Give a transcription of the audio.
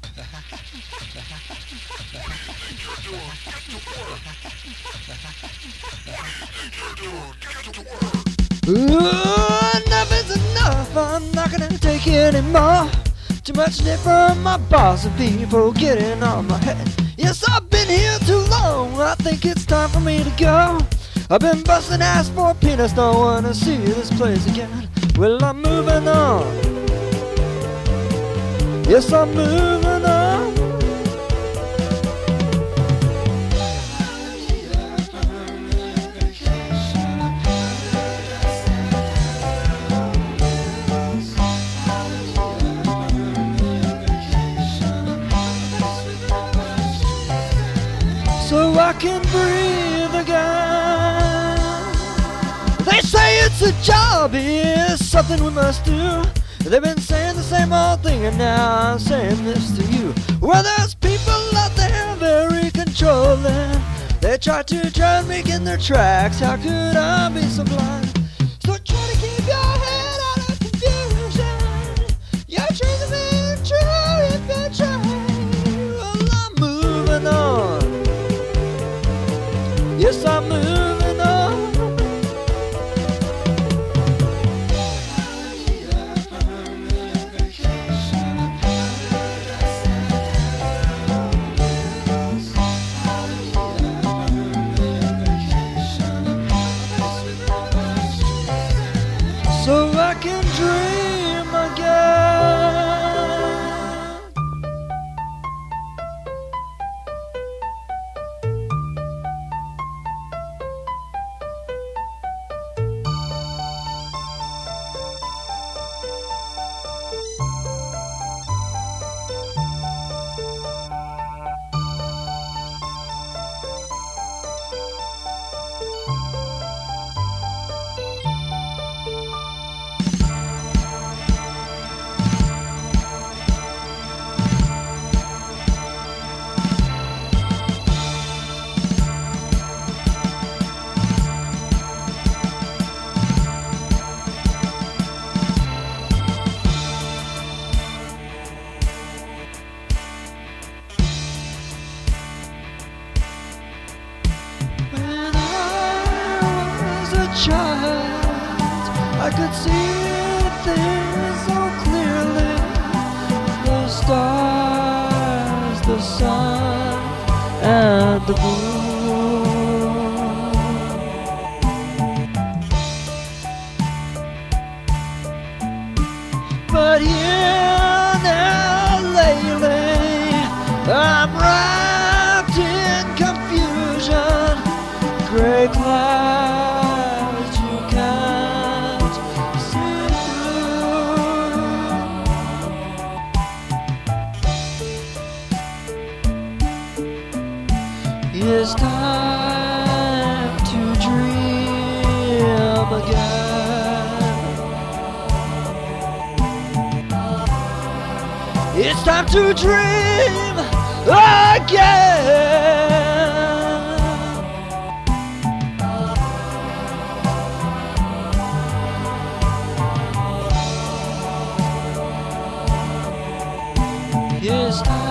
Enough is enough, I'm not gonna take it anymore. Too much shit from my boss and people getting on my head. Yes, I've been here too long, I think it's time for me to go. I've been busting ass for peanuts, don't wanna see this place again. Well, I'm moving on. Yes, I'm moving on. So I can breathe again. They say it's a job, it's something we must do. They've been saying the same old thing, and now I'm saying this to you. Well, there's people out there very controlling. They try to drown me in their tracks. How could I be so blind? So try to keep your head out of confusion. Your dreams have been true if you try. Well, I'm moving on. Yes, I'm moving on. So I can dream again. Child, I could see things so clearly. The stars, the sun, and the moon. But here now lately, I'm wrapped in confusion. Gray clouds you can't see through. It's time to dream again. It's time to dream again. It's time